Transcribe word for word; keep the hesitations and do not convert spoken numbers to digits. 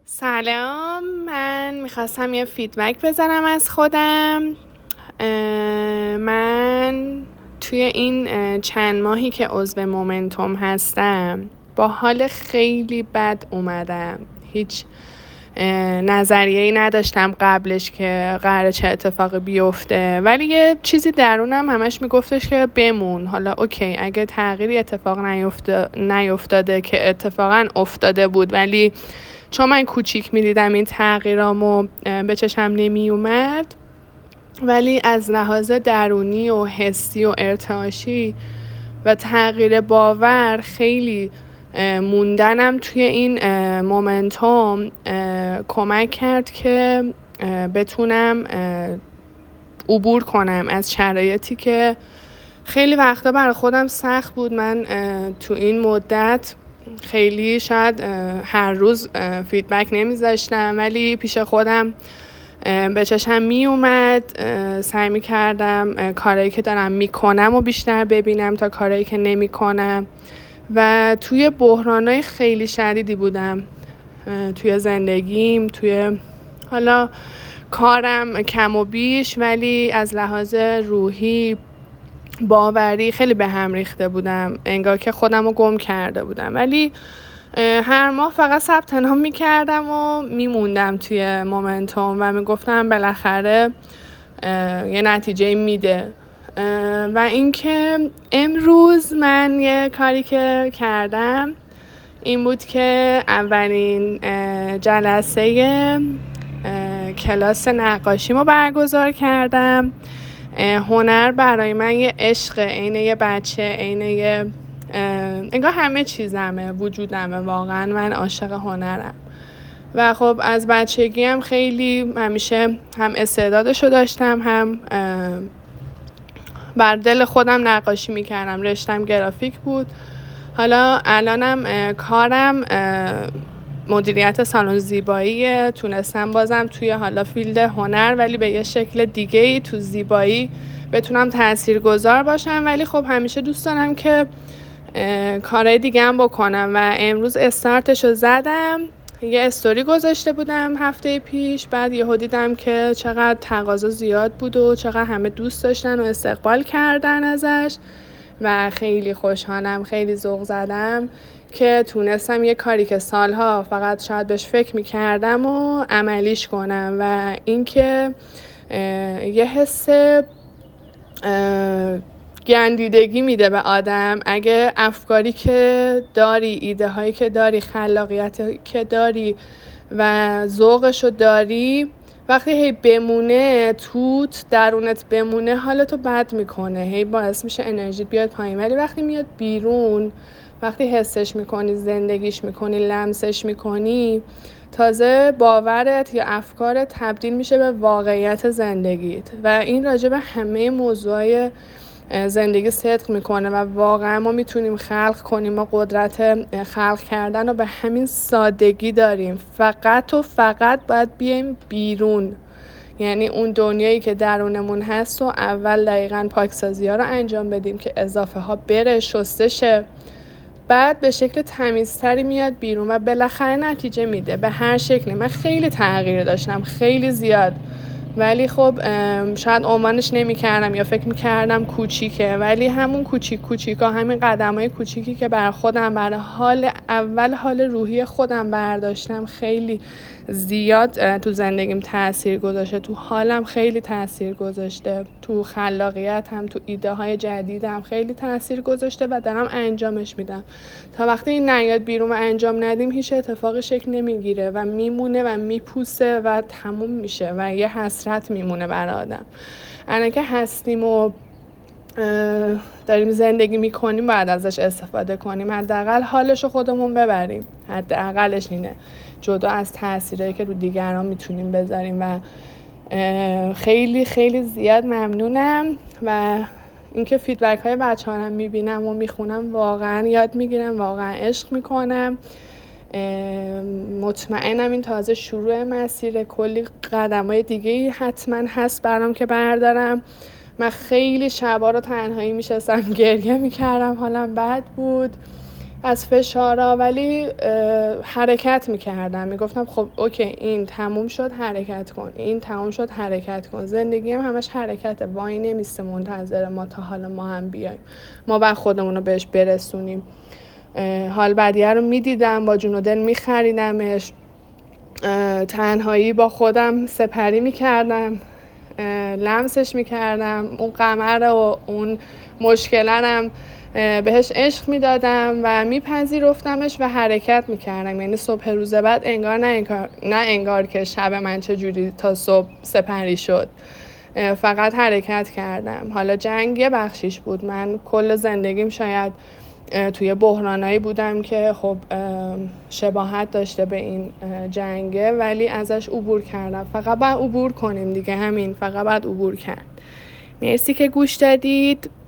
سلام، من میخواستم یه فیدبک بزنم از خودم. اه، من توی این اه، چند ماهی که عضو مومنتوم هستم با حال خیلی بد اومدم. هیچ نظریه‌ای نداشتم قبلش که قراره چه اتفاقی بیفته، ولی یه چیزی درونم همش میگفتش که بمون. حالا اوکی، اگه تغییری اتفاق نیفته نیفتاده که اتفاقا افتاده بود، ولی چون من کوچیک میدیدم این تغییرامو به چشم نمی اومد، ولی از لحاظ درونی و حسی و ارتعاشی و تغییر باور خیلی موندنم توی این مومنتوم کمک کرد که بتونم عبور کنم از شرایطی که خیلی وقتا برای خودم سخت بود. من تو این مدت خیلی شاید هر روز فیدبک نمیذاشتم، ولی پیش خودم به چشم می اومد. سعی می کردم کارهایی که دارم میکنم و بیشتر ببینم تا کارهایی که نمی کنم و توی بحرانای خیلی شدیدی بودم توی زندگیم، توی حالا کارم کم و بیش، ولی از لحاظ روحی باوری خیلی به هم ریخته بودم، انگار که خودم رو گم کرده بودم. ولی هر ماه فقط ثبت نام میکردم و میموندم توی مومنتوم و میگفتم بالاخره یه نتیجه میده. و اینکه امروز من یه کاری که کردم این بود که اولین جلسه کلاس نقاشیمو برگزار کردم. هنر برای من یه عشق، عین یه بچه، عین یه انگار همه چیزمه، وجودمه. واقعا من عاشق هنرم و خب از بچگی هم خیلی همیشه هم استعدادشو داشتم، هم بر دل خودم نقاشی میکردم. رشتم گرافیک بود. حالا الانم کارم مدیریت سالن زیباییه. تونستم بازم توی حالا فیلد هنر ولی به یه شکل دیگه‌ای تو زیبایی بتونم تاثیرگذار باشم، ولی خب همیشه دوست دارم که کارهای دیگه هم بکنم و امروز استارتشو زدم. یه استوری گذاشته بودم هفته پیش، بعد یهو دیدم که چقدر تقاضا زیاد بود و چقدر همه دوست داشتن و استقبال کردن ازش و خیلی خوشحالم، خیلی ذوق زدم که تونستم یه کاری که سالها فقط شاید بهش فکر میکردم و عملیش کنم. و اینکه یه حس گندیدگی میده به آدم اگه افکاری که داری، ایده هایی که داری، خلاقیت که داری و ذوقشو داری، وقتی هی بمونه توت درونت، بمونه حالتو بد میکنه، هی باعث میشه انرژیت بیاد پایین. ولی وقتی میاد بیرون، وقتی حسش میکنی، زندگیش میکنی، لمسش میکنی، تازه باورت یا افکارت تبدیل میشه به واقعیت زندگیت. و این راجع به همه موضوعای زندگی صدق میکنه و واقعا ما میتونیم خلق کنیم. ما قدرت خلق کردن رو به همین سادگی داریم. فقط و فقط باید بیایم بیرون، یعنی اون دنیایی که درونمون هست و اول دقیقاً پاکسازی ها رو انجام بدیم که اضافه ها بره، شسته شه، بعد به شکل تمیزتری میاد بیرون و بالاخره نتیجه میده به هر شکلی. من خیلی تغییر داشتم، خیلی زیاد، ولی خب شاید عنوانش نمی کردم یا فکر می کردم کوچیکه، ولی همون کوچیک کوچیکا، همین قدم های کوچیکی که بر خودم، برای حال اول حال روحی خودم برداشتم، خیلی زیاد تو زندگیم تأثیر گذاشته، تو حالم خیلی تأثیر گذاشته، تو خلاقیتم، تو ایده های جدیدم خیلی تأثیر گذاشته و دارم انجامش میدم. تا وقتی این نیاد بیرون و انجام ندیم هیچ اتفاقی شکل نمیگیره و میمونه و میپوسه و تموم میشه و یه حسرت میمونه برای آدم. الان که هستیم و داریم زندگی میکنیم باید ازش استفاده کنیم، حداقل حالشو خودمون ببریم، حداقلش اینه، جدا از تاثیرایی که رو دیگران میتونیم بذاریم. و خیلی خیلی زیاد ممنونم و اینکه فیدبک های بچه ها رو میبینم و میخونم واقعا یاد میگیرم، واقعا عشق میکنم. مطمئنم این تازه شروع مسیر، کلی قدم های دیگه حتما هست برام که بردارم. من خیلی شبا رو تنهایی میشستم گریه میکردم، حالم بد بود، از فشارا، ولی حرکت میکردم، میگفتم خب اوکی این تموم شد حرکت کن، این تموم شد حرکت کن. زندگی هم همش حرکته، وای نمیسته منتظر ما تا حالا ما هم بیایم، ما بعد خودمون رو بهش برسونیم. حال بدیه رو میدیدم، با جون و دل میخریدمش، تنهایی با خودم سپری میکردم، لمسش میکردم، اون قمر و اون مشکلنم بهش عشق میدادم و میپذیرفتمش و حرکت میکردم. یعنی صبح روز بعد انگار نه انگار, نه انگار که شب من چجوری تا صبح سپری شد، فقط حرکت کردم. حالا جنگ یه بخشیش بود، من کل زندگیم شاید توی بحرانایی بودم که خب شباهت داشته به این جنگه، ولی ازش عبور کردم. فقط باید عبور کنیم دیگه، همین، فقط باید عبور کرد. مرسی که گوش دادید.